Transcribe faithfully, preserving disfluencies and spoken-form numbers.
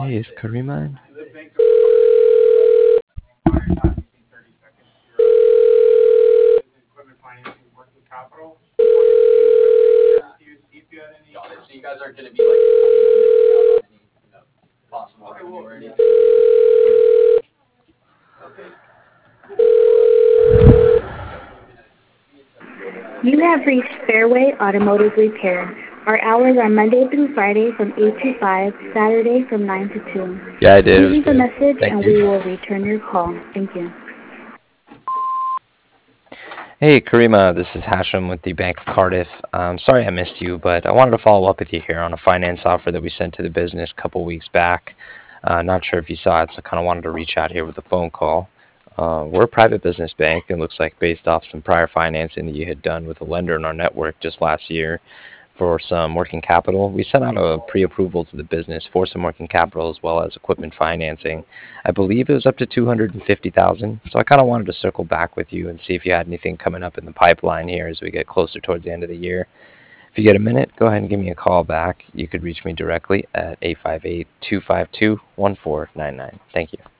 Hey, is Karima in? So you guys aren't going to be like missing out on any, you know, possible revenue or anything. Okay. You have reached Fairway Automotive Repair. Our hours are Monday through Friday from eight to five, Saturday from nine to two. Yeah, I did. It Please was leave a good. message Thank and you. we will return your call. Thank you. Hey, Karima, this is Hashem with the Bank of Cardiff. Um, sorry I missed you, but I wanted to follow up with you here on a finance offer that we sent to the business a couple weeks back. Uh, not sure if you saw it, so kind of wanted to reach out here with a phone call. Uh, we're a private business bank, and looks like based off some prior financing that you had done with a lender in our network just last year for some working capital. We sent out a pre-approval to the business for some working capital as well as equipment financing. I believe it was up to two hundred fifty thousand dollars. So I kind of wanted to circle back with you and see if you had anything coming up in the pipeline here as we get closer towards the end of the year. If you get a minute, go ahead and give me a call back. You could reach me directly at eight five eight, two five two, one four nine nine. Thank you.